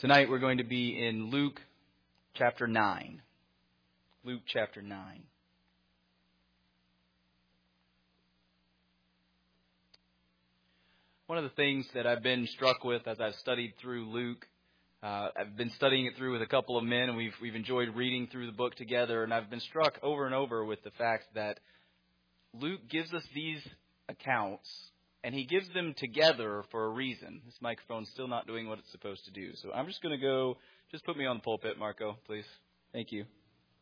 Tonight we're going to be in Luke chapter 9. Luke chapter 9. One of the things that I've been struck with as I've studied through Luke, I've been studying it through with a couple of men, and we've enjoyed reading through the book together, and I've been struck over and over with the fact that Luke gives us these accounts, and he gives them together for a reason. This microphone's still not doing what it's supposed to do. So I'm just going to go, just put me on the pulpit, Marco, please. Thank you.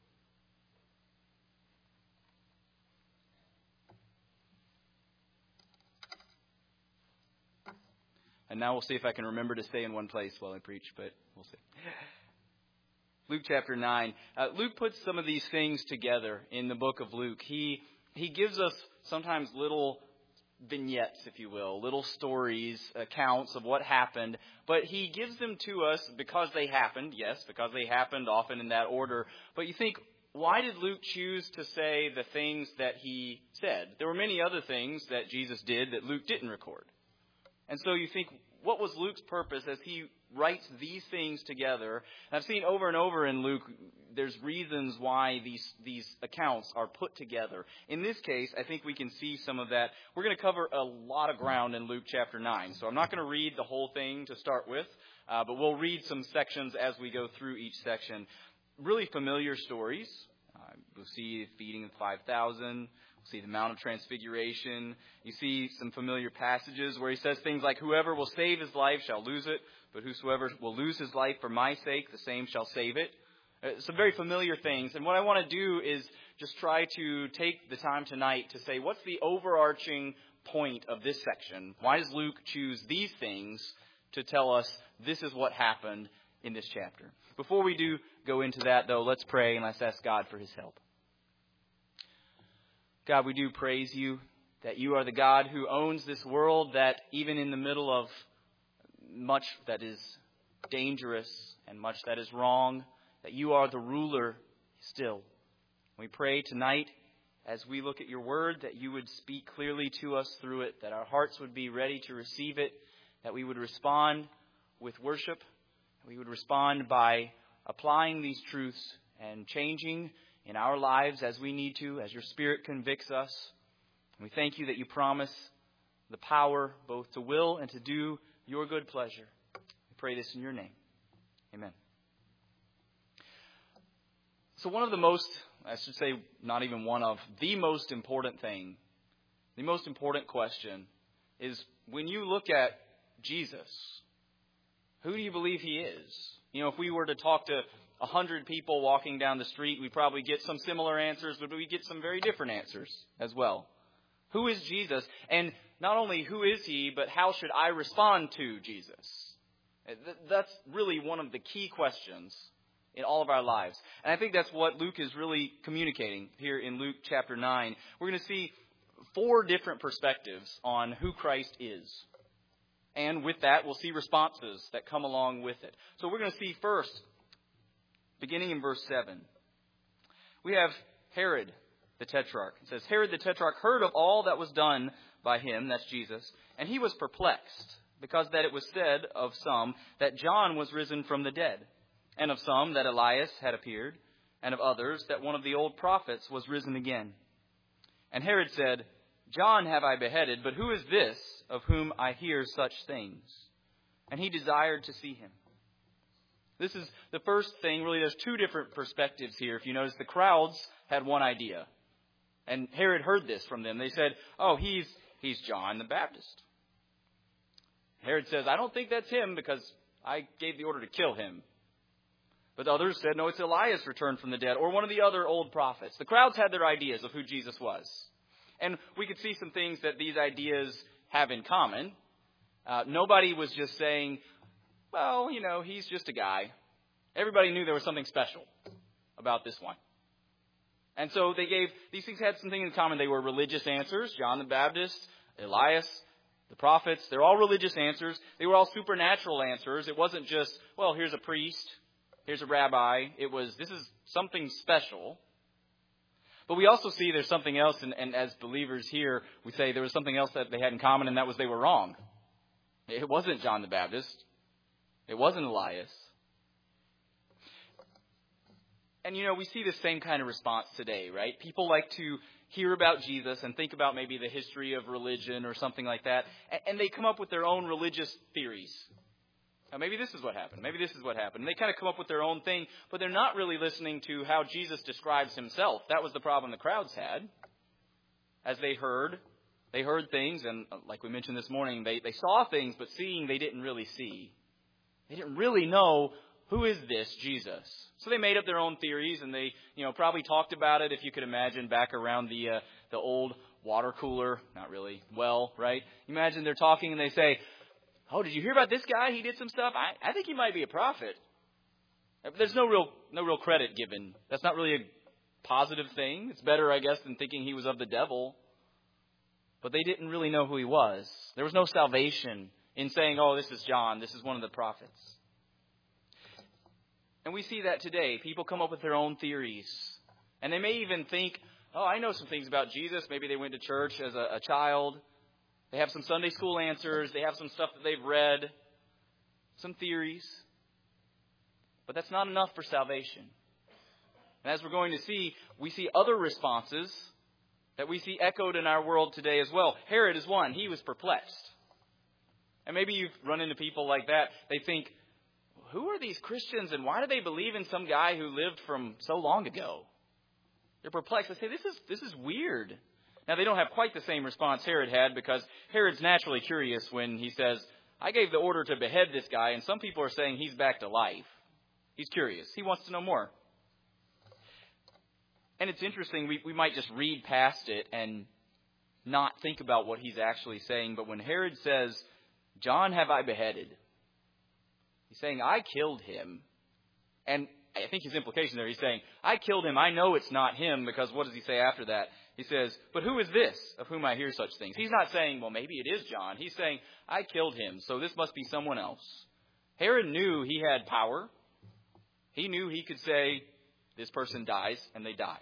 And now we'll see if I can remember to stay in one place while I preach, but we'll see. Luke chapter 9. Luke puts some of these things together in the book of Luke. He gives us sometimes little vignettes, if you will, little stories, accounts of what happened, but he gives them to us because they happened, yes, because they happened often in that order. But you think, why did Luke choose to say the things that he said? There were many other things that Jesus did that Luke didn't record. And so you think, what was Luke's purpose as he writes these things together? And I've seen over and over in Luke, there's reasons why these accounts are put together. In this case, I think we can see some of that. We're going to cover a lot of ground in Luke chapter 9. So I'm not going to read the whole thing to start with, but we'll read some sections as we go through each section. Really familiar stories. We'll see feeding of 5,000. We'll see the Mount of Transfiguration. You see some familiar passages where he says things like, whoever will save his life shall lose it, but whosoever will lose his life for my sake, the same shall save it. Some very familiar things. And what I want to do is just try to take the time tonight to say, what's the overarching point of this section? Why does Luke choose these things to tell us this is what happened in this chapter? Before we do go into that, though, let's pray and let's ask God for his help. God, we do praise you that you are the God who owns this world, that even in the middle of much that is dangerous and much that is wrong, that you are the ruler still. We pray tonight as we look at your word that you would speak clearly to us through it, that our hearts would be ready to receive it, that we would respond with worship, we would respond by applying these truths and changing in our lives as we need to, as your Spirit convicts us. And we thank you that you promise the power both to will and to do your good pleasure. We pray this in your name. Amen. So one of the most, I should say not even one of, the most important thing, the most important question is when you look at Jesus, who do you believe he is? You know, if we were to talk to 100 people walking down the street, we probably get some similar answers, but we get some very different answers as well. Who is Jesus? And not only who is he, but how should I respond to Jesus? That's really one of the key questions in all of our lives. And I think that's what Luke is really communicating here in Luke chapter 9. We're going to see 4 different perspectives on who Christ is. And with that, we'll see responses that come along with it. So we're going to see first, beginning in verse 7, we have Herod the Tetrarch. It says, Herod the Tetrarch heard of all that was done by him, that's Jesus, and he was perplexed, because that it was said of some that John was risen from the dead, and of some that Elias had appeared, and of others that one of the old prophets was risen again. And Herod said, John have I beheaded, but who is this of whom I hear such things? And he desired to see him. This is the first thing. Really, there's 2 different perspectives here. If you notice, the crowds had one idea. And Herod heard this from them. They said, oh, he's John the Baptist. Herod says, I don't think that's him because I gave the order to kill him. But others said, no, it's Elias returned from the dead, or one of the other old prophets. The crowds had their ideas of who Jesus was. And we could see some things that these ideas have in common. Nobody was just saying, well, you know, he's just a guy. Everybody knew there was something special about this one. And so these things had something in common. They were religious answers. John the Baptist, Elias, the prophets, they're all religious answers. They were all supernatural answers. It wasn't just, well, here's a priest, here's a rabbi. It was, this is something special. But we also see there's something else, and as believers here, we say there was something else that they had in common, and that was they were wrong. It wasn't John the Baptist. It wasn't Elias. And, we see the same kind of response today, right? People like to hear about Jesus and think about maybe the history of religion or something like that. And they come up with their own religious theories. Now, maybe this is what happened. Maybe this is what happened. And they kind of come up with their own thing, but they're not really listening to how Jesus describes himself. That was the problem the crowds had. As they heard things, and like we mentioned this morning, they saw things, but seeing they didn't really see. They didn't really know, who is this Jesus? So they made up their own theories, and they, probably talked about it, if you could imagine, back around the old water cooler. Not really. Well, right? Imagine they're talking and they say, "Oh, did you hear about this guy? He did some stuff. I think he might be a prophet." There's no real credit given. That's not really a positive thing. It's better, I guess, than thinking he was of the devil. But they didn't really know who he was. There was no salvation in saying, "Oh, this is John. This is one of the prophets." And we see that today. People come up with their own theories. And they may even think, "Oh, I know some things about Jesus." Maybe they went to church as a child. They have some Sunday school answers. They have some stuff that they've read. Some theories. But that's not enough for salvation. And as we're going to see, we see other responses that we see echoed in our world today as well. Herod is one. He was perplexed. And maybe you've run into people like that. They think, who are these Christians and why do they believe in some guy who lived from so long ago? They're perplexed. They say, this is weird. Now, they don't have quite the same response Herod had, because Herod's naturally curious when he says, "I gave the order to behead this guy," and some people are saying he's back to life. He's curious. He wants to know more. And it's interesting, we might just read past it and not think about what he's actually saying. But when Herod says, "John have I beheaded," he's saying, "I killed him." And I think his implication there, he's saying, "I killed him. I know it's not him," because what does he say after that? He says, "But who is this of whom I hear such things?" He's not saying, well, maybe it is John. He's saying, "I killed him, so this must be someone else." Herod knew he had power. He knew he could say, this person dies, and they die.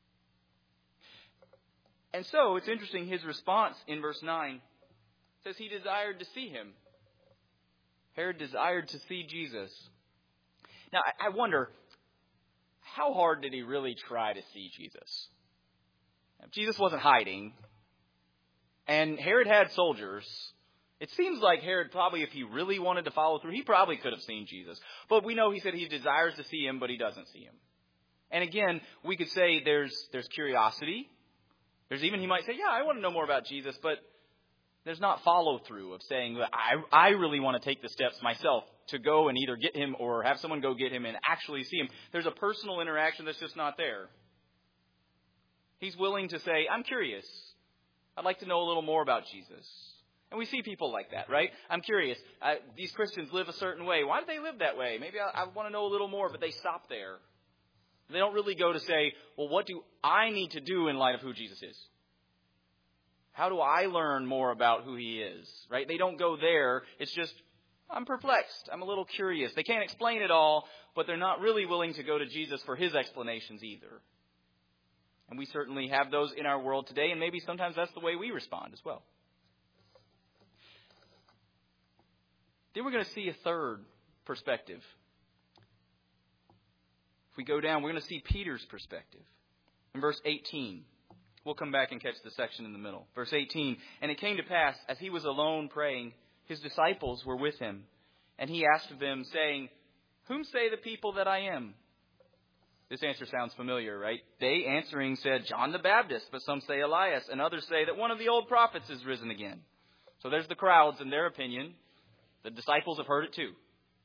And so it's interesting, his response in verse 9 says he desired to see him. Herod desired to see Jesus. Now, I wonder, how hard did he really try to see Jesus? Jesus wasn't hiding, and Herod had soldiers. It seems like Herod probably, if he really wanted to follow through, he probably could have seen Jesus. But we know he said he desires to see him, but he doesn't see him. And again, we could say there's curiosity. There's even, he might say, "Yeah, I want to know more about Jesus," but there's not follow through of saying, I really want to take the steps myself to go and either get him or have someone go get him and actually see him. There's a personal interaction that's just not there. He's willing to say, "I'm curious. I'd like to know a little more about Jesus." And we see people like that, right? "I'm curious. These Christians live a certain way. Why do they live that way? Maybe I want to know a little more," but they stop there. They don't really go to say, well, what do I need to do in light of who Jesus is? How do I learn more about who he is, right? They don't go there. It's just, I'm perplexed. I'm a little curious. They can't explain it all, but they're not really willing to go to Jesus for his explanations either. And we certainly have those in our world today, and maybe sometimes that's the way we respond as well. Then we're going to see a third perspective. If we go down, we're going to see Peter's perspective. In verse 18, we'll come back and catch the section in the middle. Verse 18, "And it came to pass, as he was alone praying, his disciples were with him. And he asked them, saying, 'Whom say the people that I am?'" This answer sounds familiar, right? "They answering said, 'John the Baptist, but some say Elias, and others say that one of the old prophets is risen again.'" So there's the crowds and their opinion. The disciples have heard it too.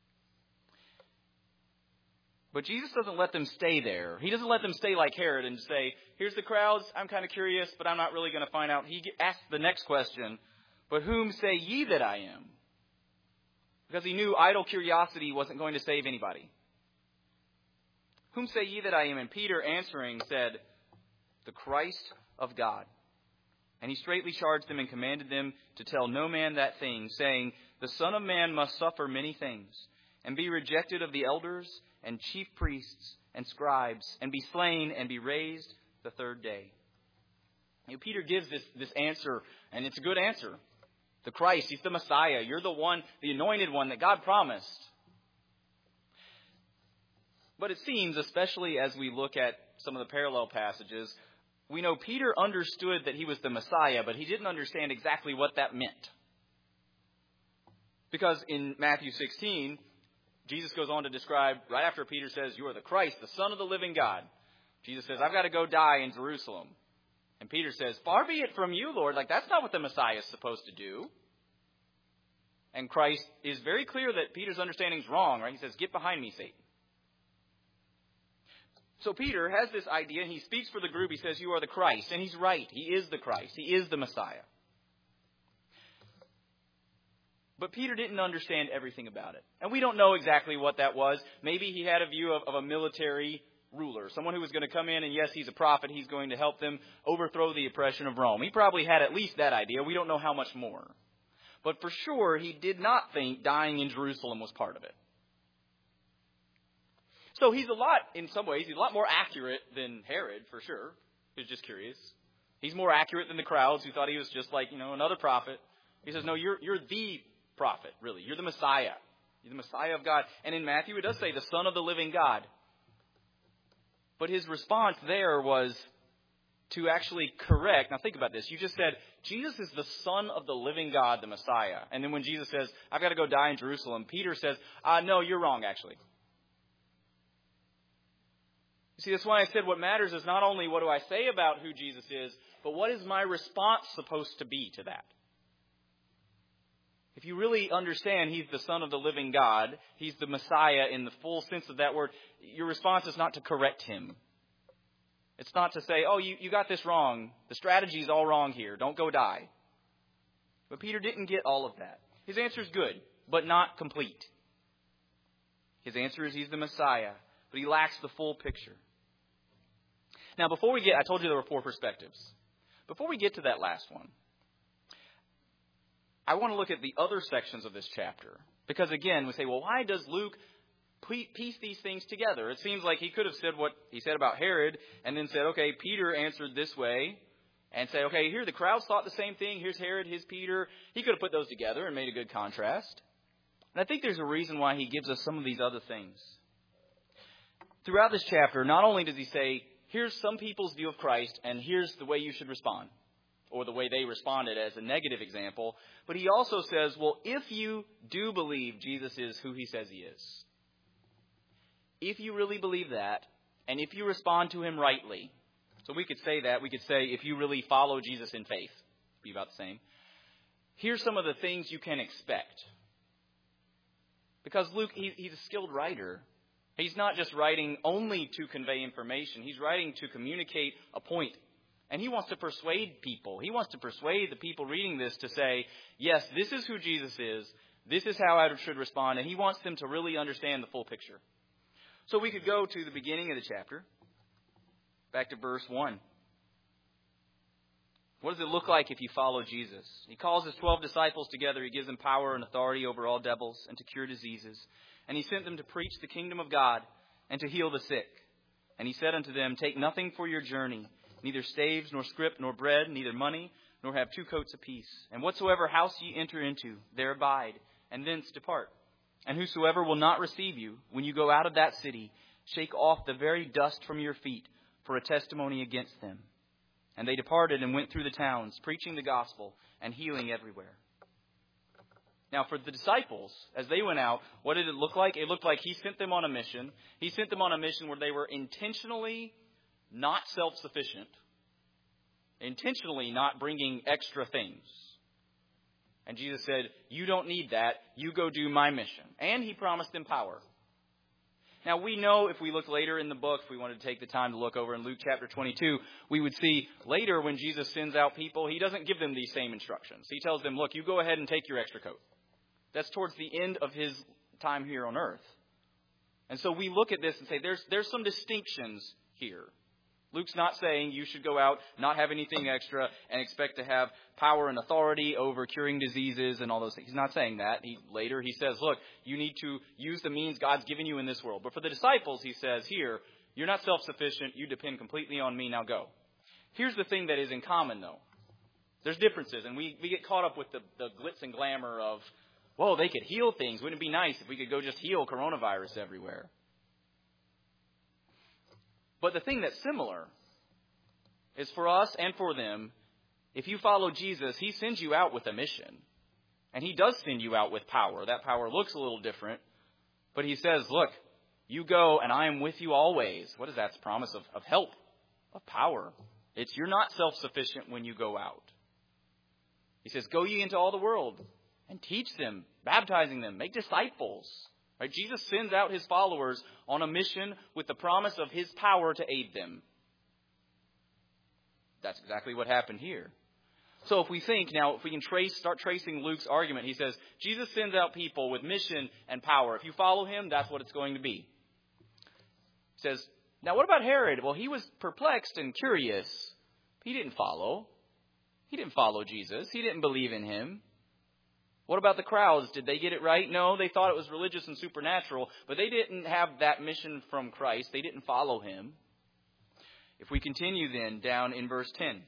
But Jesus doesn't let them stay there. He doesn't let them stay like Herod and say, "Here's the crowds. I'm kind of curious, but I'm not really going to find out." He asks the next question, "But whom say ye that I am?" Because he knew idle curiosity wasn't going to save anybody. "Whom say ye that I am?" And Peter answering said, "The Christ of God." And he straitly charged them and commanded them to tell no man that thing, saying, "The Son of Man must suffer many things, and be rejected of the elders and chief priests and scribes, and be slain and be raised the third day." Peter gives this answer, and it's a good answer. The Christ, he's the Messiah. You're the one, the anointed one that God promised. But it seems, especially as we look at some of the parallel passages, we know Peter understood that he was the Messiah, but he didn't understand exactly what that meant. Because in Matthew 16, Jesus goes on to describe, right after Peter says, "You are the Christ, the Son of the living God." Jesus says, "I've got to go die in Jerusalem." And Peter says, "Far be it from you, Lord. Like, that's not what the Messiah is supposed to do." And Christ is very clear that Peter's understanding is wrong, right? He says, "Get behind me, Satan." So Peter has this idea, and he speaks for the group. He says, "You are the Christ." And he's right. He is the Christ. He is the Messiah. But Peter didn't understand everything about it. And we don't know exactly what that was. Maybe he had a view of a military ruler, someone who was going to come in, and yes, he's a prophet. He's going to help them overthrow the oppression of Rome. He probably had at least that idea. We don't know how much more. But for sure, he did not think dying in Jerusalem was part of it. So he's in some ways, he's a lot more accurate than Herod, for sure, who's just curious. He's more accurate than the crowds who thought he was just like, another prophet. He says, "No, you're the prophet, really. You're the Messiah. You're the Messiah of God." And in Matthew, it does say the Son of the living God. But his response there was to actually correct. Now think about this. You just said, Jesus is the Son of the living God, the Messiah. And then when Jesus says, "I've got to go die in Jerusalem," Peter says, "No, you're wrong, actually." See, that's why I said what matters is not only what do I say about who Jesus is, but what is my response supposed to be to that? If you really understand he's the Son of the living God, he's the Messiah in the full sense of that word, your response is not to correct him. It's not to say, "Oh, you got this wrong. The strategy's all wrong here. Don't go die." But Peter didn't get all of that. His answer is good, but not complete. His answer is he's the Messiah, but he lacks the full picture. Now, I told you there were 4 perspectives. Before we get to that last one, I want to look at the other sections of this chapter. Because again, we say, well, why does Luke piece these things together? It seems like he could have said what he said about Herod and then said, okay, Peter answered this way, and say, okay, here the crowds thought the same thing. Here's Herod, here's Peter. He could have put those together and made a good contrast. And I think there's a reason why he gives us some of these other things. Throughout this chapter, not only does he say, here's some people's view of Christ, and here's the way you should respond, or the way they responded as a negative example, but he also says, well, if you do believe Jesus is who he says he is, if you really believe that, and if you respond to him rightly, so we could say that, we could say if you really follow Jesus in faith, it'd be about the same, here's some of the things you can expect. Because Luke, he's a skilled writer. He's not just writing only to convey information. He's writing to communicate a point. And he wants to persuade people. He wants to persuade the people reading this to say, yes, this is who Jesus is. This is how I should respond. And he wants them to really understand the full picture. So we could go to the beginning of the chapter, back to verse 1. What does it look like if you follow Jesus? He calls his 12 disciples together. He gives them power and authority over all devils and to cure diseases. And he sent them to preach the kingdom of God and to heal the sick. And he said unto them, take nothing for your journey, neither staves, nor scrip, nor bread, neither money, nor have 2 coats apiece. And whatsoever house ye enter into, there abide, and thence depart. And whosoever will not receive you, when you go out of that city, shake off the very dust from your feet for a testimony against them. And they departed and went through the towns, preaching the gospel and healing everywhere. Now, for the disciples, as they went out, what did it look like? It looked like he sent them on a mission. He sent them on a mission where they were intentionally not self-sufficient, intentionally not bringing extra things. And Jesus said, you don't need that. You go do my mission. And he promised them power. Now, we know if we look later in the book, if we wanted to take the time to look over in Luke chapter 22, we would see later when Jesus sends out people, he doesn't give them these same instructions. He tells them, look, you go ahead and take your extra coat. That's towards the end of his time here on earth. And so we look at this and say, there's some distinctions here. Luke's not saying you should go out, not have anything extra, and expect to have power and authority over curing diseases and all those things. He's not saying that. Later he says, look, you need to use the means God's given you in this world. But for the disciples, he says here, you're not self-sufficient. You depend completely on me. Now go. Here's the thing that is in common, though. There's differences, and we get caught up with the glitz and glamour of, whoa, they could heal things. Wouldn't it be nice if we could go just heal coronavirus everywhere? But the thing that's similar is for us and for them, if you follow Jesus, he sends you out with a mission. And he does send you out with power. That power looks a little different. But he says, look, you go and I am with you always. What is that? It's a promise of help, of power. You're not self-sufficient when you go out. He says, go ye into all the world and teach them, baptizing them, make disciples. Right? Jesus sends out his followers on a mission with the promise of his power to aid them. That's exactly what happened here. So if we can start tracing Luke's argument, he says, Jesus sends out people with mission and power. If you follow him, that's what it's going to be. He says, now what about Herod? Well, he was perplexed and curious. He didn't follow. He didn't follow Jesus. He didn't believe in him. What about the crowds? Did they get it right? No, they thought it was religious and supernatural, but they didn't have that mission from Christ. They didn't follow him. If we continue then down in verse 10.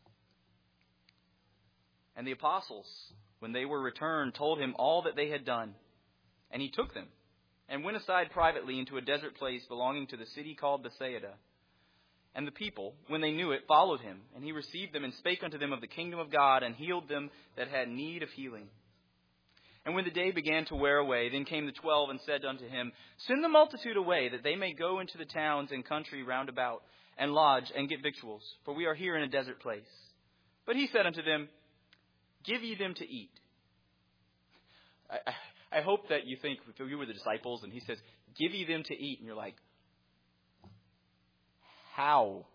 And the apostles, when they were returned, told him all that they had done. And he took them and went aside privately into a desert place belonging to the city called Bethsaida. And the people, when they knew it, followed him. And he received them and spake unto them of the kingdom of God and healed them that had need of healing. And when the day began to wear away, then came the 12 and said unto him, send the multitude away, that they may go into the towns and country round about, and lodge and get victuals, for we are here in a desert place. But he said unto them, give ye them to eat. I hope that you think, if you were the disciples, and he says, give ye them to eat, and you're like, how?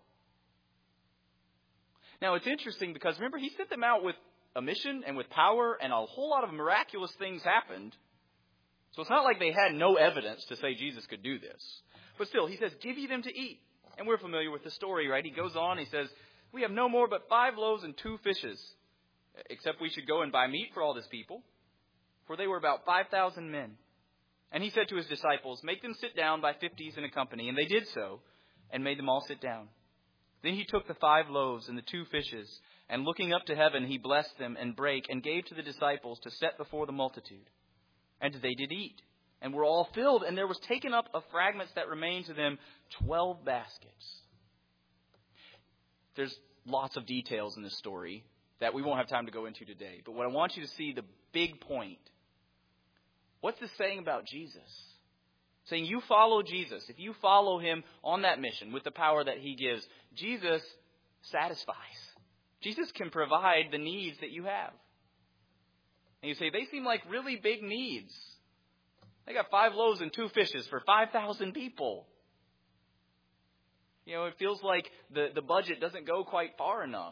Now, it's interesting because, remember, he sent them out with a mission and with power, and a whole lot of miraculous things happened. So it's not like they had no evidence to say Jesus could do this. But still, he says, give ye them to eat. And we're familiar with the story, right? He goes on, he says, we have no more but 5 loaves and 2 fishes, except we should go and buy meat for all this people. For they were about 5,000 men. And he said to his disciples, make them sit down by 50s in a company. And they did so, and made them all sit down. Then he took the 5 loaves and the 2 fishes, and looking up to heaven, he blessed them and brake, and gave to the disciples to set before the multitude. And they did eat, and were all filled, and there was taken up of fragments that remained to them 12 baskets. There's lots of details in this story that we won't have time to go into today. But what I want you to see, the big point. What's this saying about Jesus? Saying you follow Jesus. If you follow him on that mission with the power that he gives, Jesus satisfies. Jesus can provide the needs that you have. And you say, they seem like really big needs. They got 5 loaves and 2 fishes for 5,000 people. You know, it feels like the budget doesn't go quite far enough.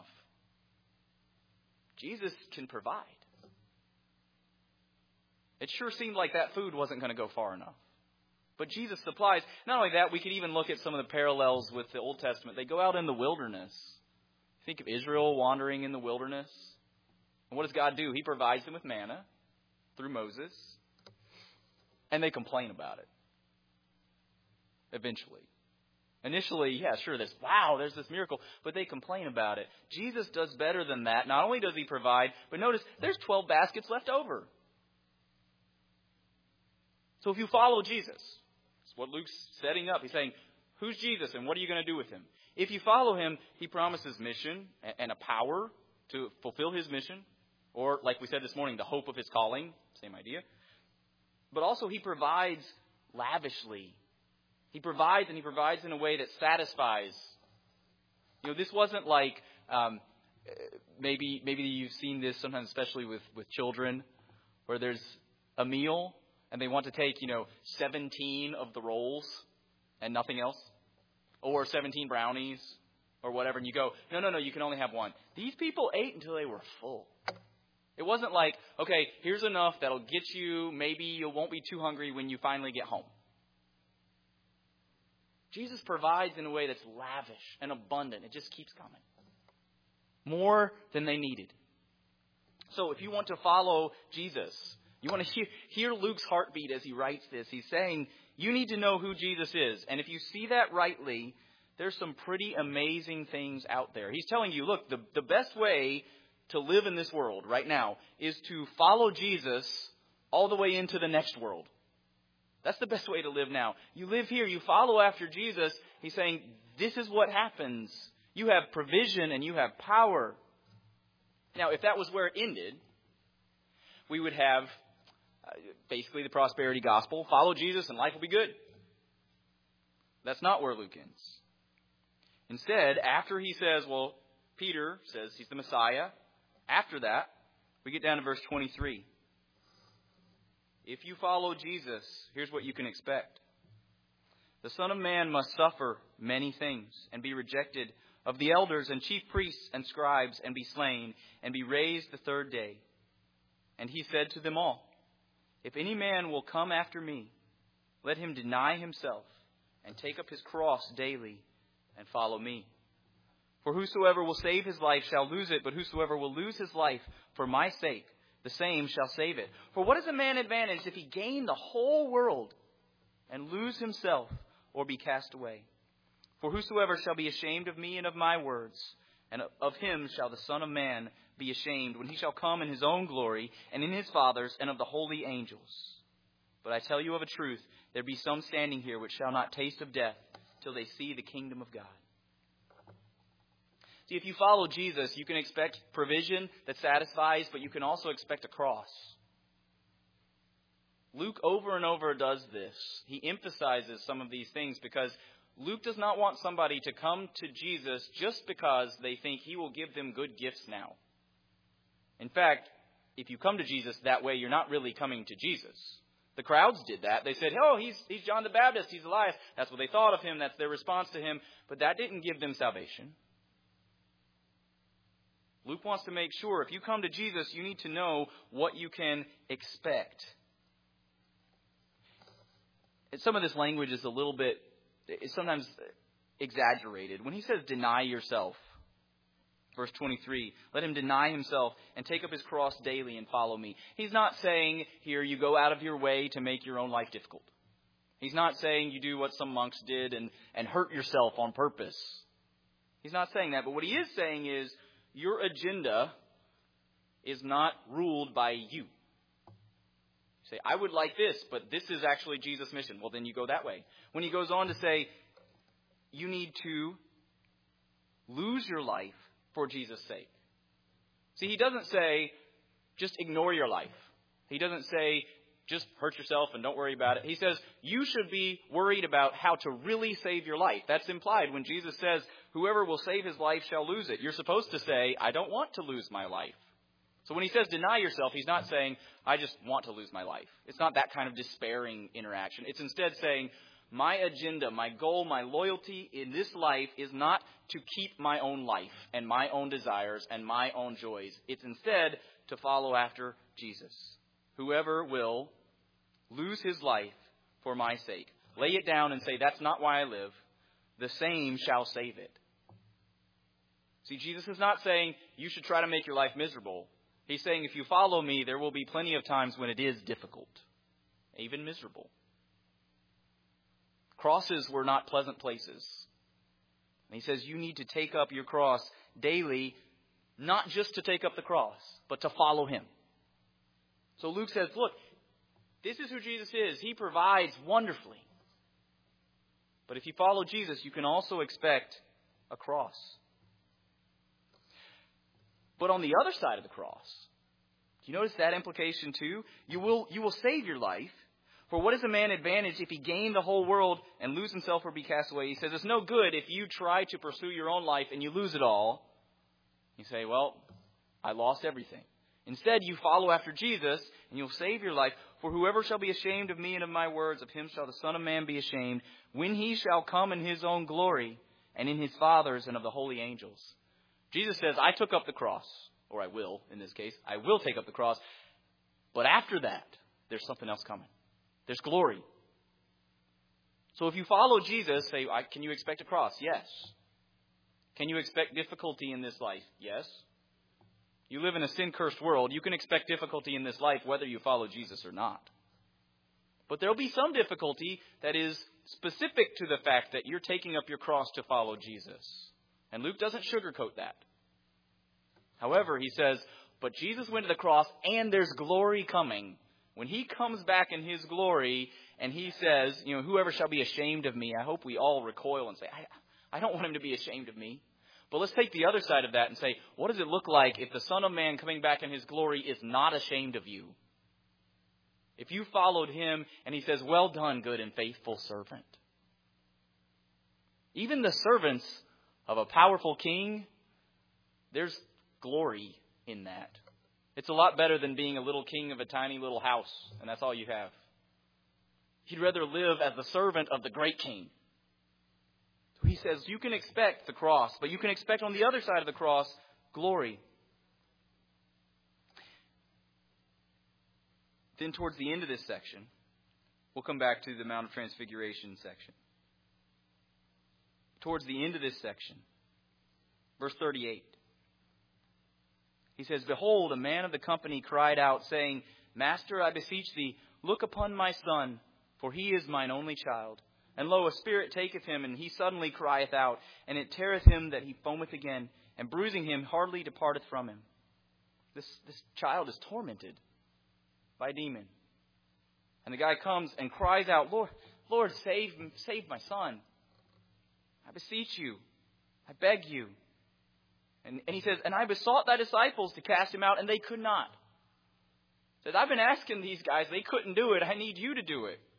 Jesus can provide. It sure seemed like that food wasn't going to go far enough. But Jesus supplies. Not only that, we could even look at some of the parallels with the Old Testament. They go out in the wilderness. Think of Israel wandering in the wilderness. And what does God do? He provides them with manna through Moses. And they complain about it. Eventually. Initially, yeah, sure, there's this miracle. But they complain about it. Jesus does better than that. Not only does he provide, but notice, there's 12 baskets left over. So if you follow Jesus, that's what Luke's setting up. He's saying, who's Jesus and what are you going to do with him? If you follow him, he promises mission and a power to fulfill his mission. Or, like we said this morning, the hope of his calling. Same idea. But also he provides lavishly. He provides, and he provides in a way that satisfies. You know, this wasn't like, maybe you've seen this sometimes, especially with children, where there's a meal and they want to take, 17 of the rolls and nothing else. Or 17 brownies or whatever. And you go, no, you can only have one. These people ate until they were full. It wasn't like, okay, here's enough that'll get you, maybe you won't be too hungry when you finally get home. Jesus provides in a way that's lavish and abundant. It just keeps coming. More than they needed. So if you want to follow Jesus, you want to hear Luke's heartbeat as he writes this. He's saying, you need to know who Jesus is. And if you see that rightly, there's some pretty amazing things out there. He's telling you, look, the best way to live in this world right now is to follow Jesus all the way into the next world. That's the best way to live now. You live here, you follow after Jesus. He's saying, this is what happens. You have provision and you have power. Now, if that was where it ended, we would have basically the prosperity gospel. Follow Jesus and life will be good. That's not where Luke ends. Instead, after he says, well, Peter says he's the Messiah. After that, we get down to verse 23. If you follow Jesus, here's what you can expect. The Son of Man must suffer many things and be rejected of the elders and chief priests and scribes and be slain and be raised the third day. And he said to them all, if any man will come after me, let him deny himself and take up his cross daily and follow me. For whosoever will save his life shall lose it, but whosoever will lose his life for my sake, the same shall save it. For what is a man advantaged if he gain the whole world and lose himself or be cast away? For whosoever shall be ashamed of me and of my words, and of him shall the Son of Man be ashamed, when he shall come in his own glory, and in his Father's, and of the holy angels. But I tell you of a truth, there be some standing here which shall not taste of death till they see the kingdom of God. See, if you follow Jesus, you can expect provision that satisfies, but you can also expect a cross. Luke over and over does this. He emphasizes some of these things because Luke does not want somebody to come to Jesus just because they think he will give them good gifts now. In fact, if you come to Jesus that way, you're not really coming to Jesus. The crowds did that. They said, oh, he's John the Baptist, he's Elias. That's what they thought of him. That's their response to him. But that didn't give them salvation. Luke wants to make sure if you come to Jesus, you need to know what you can expect. And some of this language is a little bit, it's sometimes exaggerated. When he says deny yourself, verse 23, let him deny himself and take up his cross daily and follow me. He's not saying here you go out of your way to make your own life difficult. He's not saying you do what some monks did and hurt yourself on purpose. He's not saying that. But what he is saying is your agenda is not ruled by you. You say, I would like this, but this is actually Jesus' mission. Well, then you go that way. When he goes on to say, you need to lose your life for Jesus' sake. See, he doesn't say, just ignore your life. He doesn't say, just hurt yourself and don't worry about it. He says, you should be worried about how to really save your life. That's implied when Jesus says, whoever will save his life shall lose it. You're supposed to say, I don't want to lose my life. So when he says deny yourself, he's not saying, I just want to lose my life. It's not that kind of despairing interaction. It's instead saying, my agenda, my goal, my loyalty in this life is not to keep my own life and my own desires and my own joys. It's instead to follow after Jesus. Whoever will lose his life for my sake, lay it down and say, that's not why I live, the same shall save it. See, Jesus is not saying you should try to make your life miserable. He's saying if you follow me, there will be plenty of times when it is difficult, even miserable. Crosses were not pleasant places. And he says you need to take up your cross daily, not just to take up the cross, but to follow him. So Luke says, look, this is who Jesus is. He provides wonderfully. But if you follow Jesus, you can also expect a cross. But on the other side of the cross, do you notice that implication too? You will save your life. For what is a man advantaged if he gain the whole world and lose himself or be cast away? He says it's no good if you try to pursue your own life and you lose it all. You say, well, I lost everything. Instead, you follow after Jesus and you'll save your life. For whoever shall be ashamed of me and of my words, of him shall the Son of Man be ashamed, when he shall come in his own glory and in his Father's and of the holy angels. Jesus says, I took up the cross, or I will, in this case. I will take up the cross. But after that, there's something else coming. There's glory. So if you follow Jesus, say, can you expect a cross? Yes. Can you expect difficulty in this life? Yes. You live in a sin-cursed world. You can expect difficulty in this life whether you follow Jesus or not. But there'll be some difficulty that is specific to the fact that you're taking up your cross to follow Jesus. And Luke doesn't sugarcoat that. However, he says, but Jesus went to the cross and there's glory coming. When he comes back in his glory and he says, whoever shall be ashamed of me, I hope we all recoil and say, I don't want him to be ashamed of me. But let's take the other side of that and say, what does it look like if the Son of Man coming back in his glory is not ashamed of you? If you followed him and he says, well done, good and faithful servant. Even the servants of a powerful king, there's glory in that. It's a lot better than being a little king of a tiny little house, and that's all you have. You'd rather live as the servant of the great king. So he says you can expect the cross, but you can expect on the other side of the cross glory. Then towards the end of this section, we'll come back to the Mount of Transfiguration section. Towards the end of this section, verse 38, he says, behold, a man of the company cried out, saying, Master, I beseech thee, look upon my son, for he is mine only child. And lo, a spirit taketh him, and he suddenly crieth out, and it teareth him that he foameth again, and bruising him hardly departeth from him. This child is tormented by a demon. And the guy comes and cries out, Lord, save my son. I beseech you. I beg you. And he says, and I besought thy disciples to cast him out, and they could not. He says, I've been asking these guys, they couldn't do it. I need you to do it.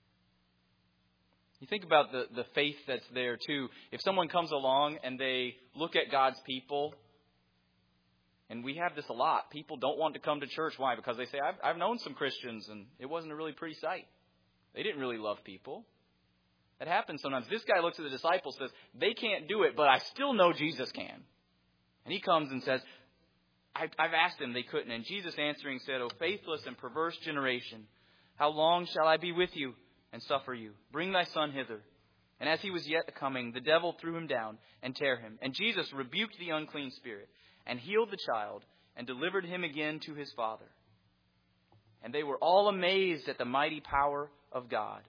You think about the faith that's there too. If someone comes along and they look at God's people, and we have this a lot. People don't want to come to church. Why? Because they say, I've known some Christians, and it wasn't a really pretty sight. They didn't really love people. That happens sometimes. This guy looks at the disciples and says, they can't do it, but I still know Jesus can. And he comes and says, I've asked them, they couldn't. And Jesus answering said, O faithless and perverse generation, how long shall I be with you and suffer you? Bring thy son hither. And as he was yet coming, the devil threw him down and tear him. And Jesus rebuked the unclean spirit and healed the child and delivered him again to his father. And they were all amazed at the mighty power of God.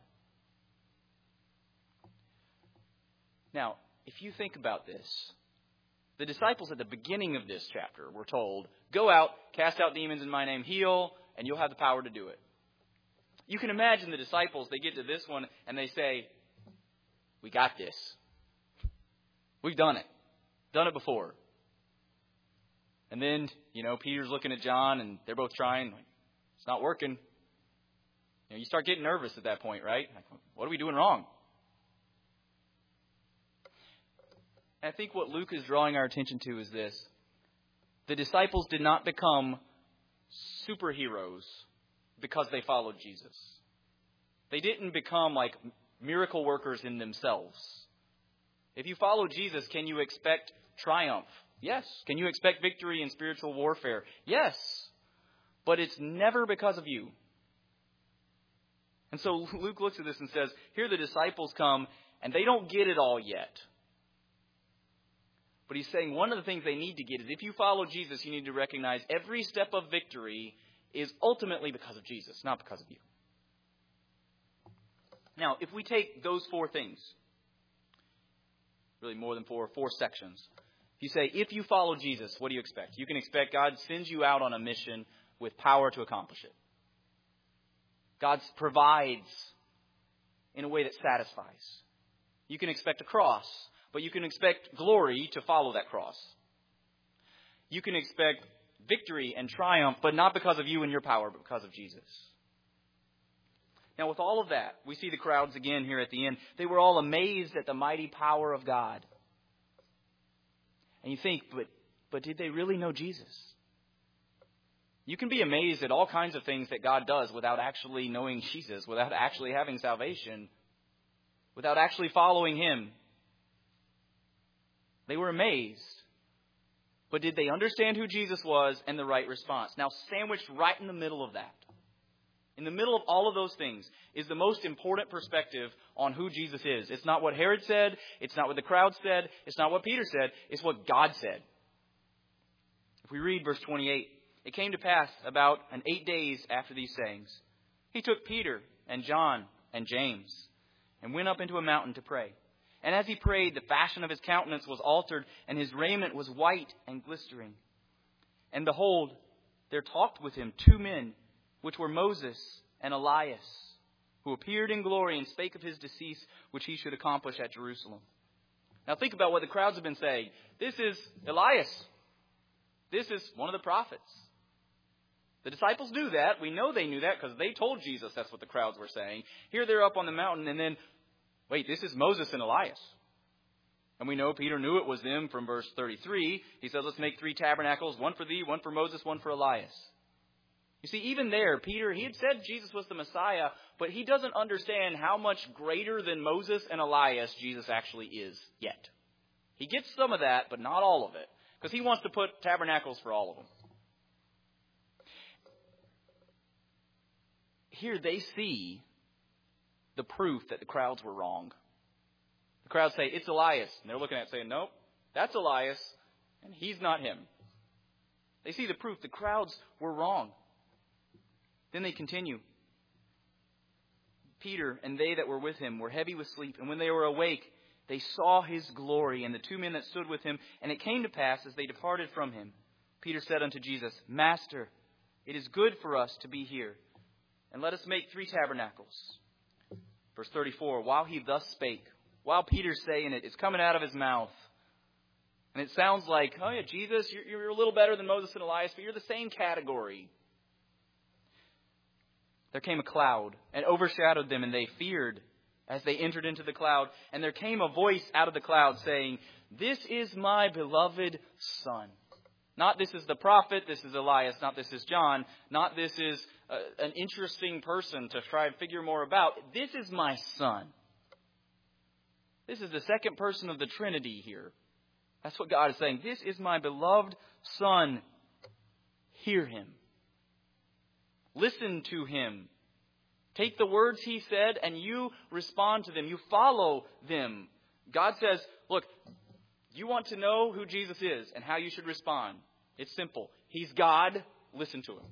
Now, if you think about this, the disciples at the beginning of this chapter were told, go out, cast out demons in my name, heal, and you'll have the power to do it. You can imagine the disciples, they get to this one and they say, we got this. We've done it. Done it before. And then, Peter's looking at John and they're both trying. It's not working. You start getting nervous at that point, right? What are we doing wrong? And I think what Luke is drawing our attention to is this. The disciples did not become superheroes because they followed Jesus. They didn't become like miracle workers in themselves. If you follow Jesus, can you expect triumph? Yes. Can you expect victory in spiritual warfare? Yes. But it's never because of you. And so Luke looks at this and says, here the disciples come and they don't get it all yet. But he's saying one of the things they need to get is if you follow Jesus, you need to recognize every step of victory is ultimately because of Jesus, not because of you. Now, if we take those four things, really more than four sections, you say, if you follow Jesus, what do you expect? You can expect God sends you out on a mission with power to accomplish it. God provides in a way that satisfies. You can expect a cross, but you can expect glory to follow that cross. You can expect victory and triumph, but not because of you and your power, but because of Jesus. Now, with all of that, we see the crowds again here at the end. They were all amazed at the mighty power of God. And you think, but did they really know Jesus? You can be amazed at all kinds of things that God does without actually knowing Jesus, without actually having salvation, without actually following Him. They were amazed. But did they understand who Jesus was and the right response? Now, sandwiched right in the middle of that, in the middle of all of those things, is the most important perspective on who Jesus is. It's not what Herod said. It's not what the crowd said. It's not what Peter said. It's what God said. If we read verse 28, it came to pass about 8 days after these sayings, he took Peter and John and James and went up into a mountain to pray. And as he prayed, the fashion of his countenance was altered, and his raiment was white and glistering. And behold, there talked with him 2 men, which were Moses and Elias, who appeared in glory and spake of his decease, which he should accomplish at Jerusalem. Now think about what the crowds have been saying. This is Elias. This is one of the prophets. The disciples knew that. We know they knew that because they told Jesus that's what the crowds were saying. Here they're up on the mountain and then, wait, this is Moses and Elias. And we know Peter knew it was them from verse 33. He says, let's make 3 tabernacles, one for thee, one for Moses, one for Elias. You see, even there, Peter, he had said Jesus was the Messiah, but he doesn't understand how much greater than Moses and Elias Jesus actually is yet. He gets some of that, but not all of it, because he wants to put tabernacles for all of them. Here they see the proof that the crowds were wrong. The crowds say, it's Elias. And they're looking at it saying, nope, that's Elias, and he's not him. They see the proof. The crowds were wrong. Then they continue. Peter and they that were with him were heavy with sleep, and when they were awake, they saw his glory and the 2 men that stood with him. And it came to pass, as they departed from him, Peter said unto Jesus, Master, it is good for us to be here, and let us make 3 tabernacles. Verse 34, while he thus spake, while Peter's saying it, it's coming out of his mouth. And it sounds like, oh yeah, Jesus, you're a little better than Moses and Elias, but you're the same category. There came a cloud and overshadowed them, and they feared as they entered into the cloud. And there came a voice out of the cloud saying, this is my beloved Son. Not this is the prophet, this is Elias, not this is John, not this is an interesting person to try and figure more about. This is my Son. This is the second person of the Trinity here. That's what God is saying. This is my beloved Son. Hear him. Listen to him. Take the words he said and you respond to them. You follow them. God says, look, you want to know who Jesus is and how you should respond. It's simple. He's God. Listen to him.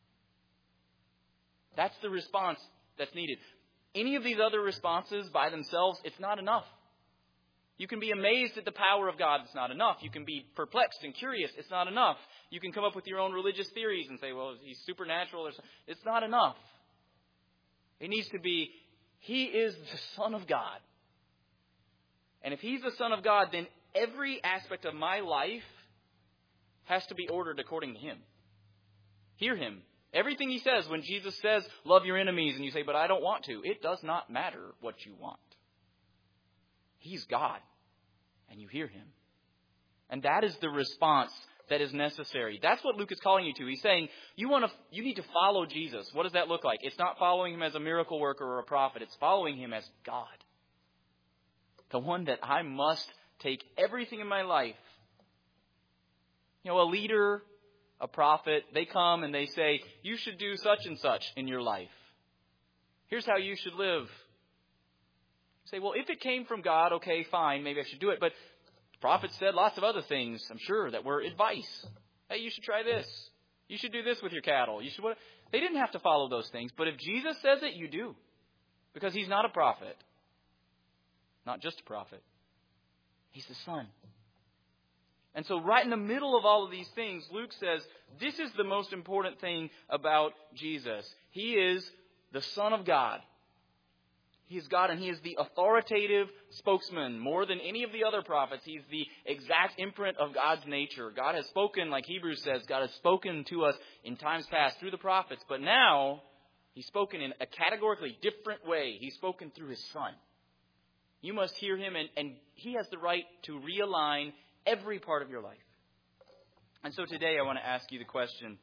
That's the response that's needed. Any of these other responses by themselves, it's not enough. You can be amazed at the power of God. It's not enough. You can be perplexed and curious. It's not enough. You can come up with your own religious theories and say, well, he's supernatural. It's not enough. It needs to be, he is the Son of God. And if he's the Son of God, then every aspect of my life has to be ordered according to him. Hear him. Everything he says, when Jesus says, love your enemies, and you say, but I don't want to, it does not matter what you want. He's God, and you hear him. And that is the response that is necessary. That's what Luke is calling you to. He's saying, you need to follow Jesus. What does that look like? It's not following him as a miracle worker or a prophet. It's following him as God. The one that I must take everything in my life. You know, a leader, a prophet, they come and they say, you should do such and such in your life. Here's how you should live. You say, well, if it came from God, okay, fine, maybe I should do it. But the prophet said lots of other things, I'm sure, that were advice. Hey, you should try this. You should do this with your cattle. You should. They didn't have to follow those things. But if Jesus says it, you do. Because he's not a prophet. Not just a prophet. He's the Son. And so right in the middle of all of these things, Luke says, this is the most important thing about Jesus. He is the Son of God. He is God, and he is the authoritative spokesman. More than any of the other prophets, he's the exact imprint of God's nature. God has spoken, like Hebrews says, God has spoken to us in times past through the prophets. But now, he's spoken in a categorically different way. He's spoken through his Son. You must hear him, and he has the right to realign every part of your life. And so today I want to ask you the question,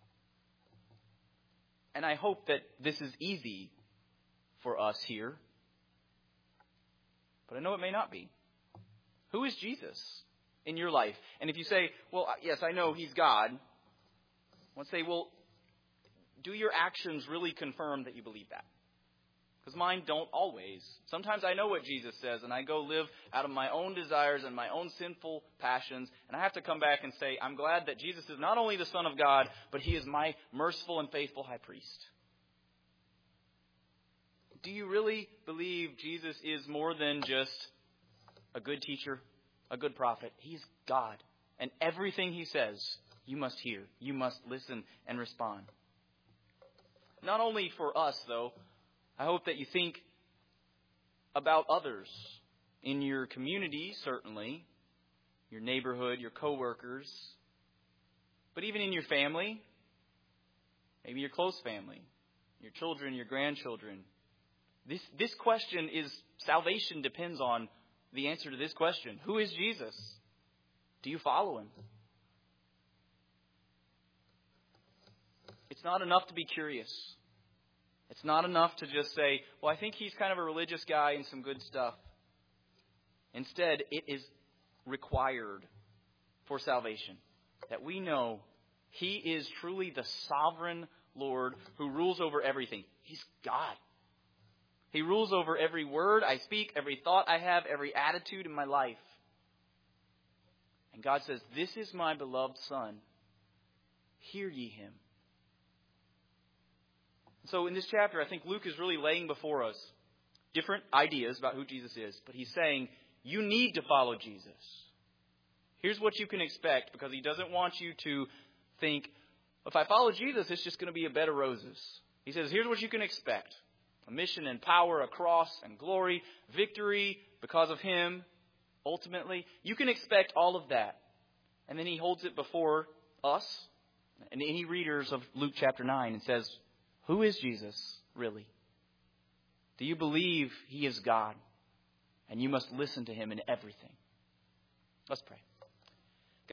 and I hope that this is easy for us here, but I know it may not be. Who is Jesus in your life? And if you say, well, yes, I know he's God, I want to say, well, do your actions really confirm that you believe that? Because mine don't always. Sometimes I know what Jesus says, and I go live out of my own desires and my own sinful passions, and I have to come back and say, I'm glad that Jesus is not only the Son of God, but he is my merciful and faithful high priest. Do you really believe Jesus is more than just a good teacher, a good prophet? He's God. And everything he says, you must hear. You must listen and respond. Not only for us, though, I hope that you think about others in your community, certainly, your neighborhood, your coworkers, but even in your family, maybe your close family, your children, your grandchildren. This question is, salvation depends on the answer to this question. Who is Jesus? Do you follow him? It's not enough to be curious. It's not enough to just say, well, I think he's kind of a religious guy and some good stuff. Instead, it is required for salvation that we know he is truly the sovereign Lord who rules over everything. He's God. He rules over every word I speak, every thought I have, every attitude in my life. And God says, this is my beloved Son. Hear ye him. So in this chapter, I think Luke is really laying before us different ideas about who Jesus is. But he's saying, you need to follow Jesus. Here's what you can expect, because he doesn't want you to think, if I follow Jesus, it's just going to be a bed of roses. He says, here's what you can expect. A mission and power, a cross and glory, victory because of him, ultimately. You can expect all of that. And then he holds it before us and any readers of Luke chapter 9 and says, who is Jesus, really? Do you believe he is God? And you must listen to him in everything. Let's pray.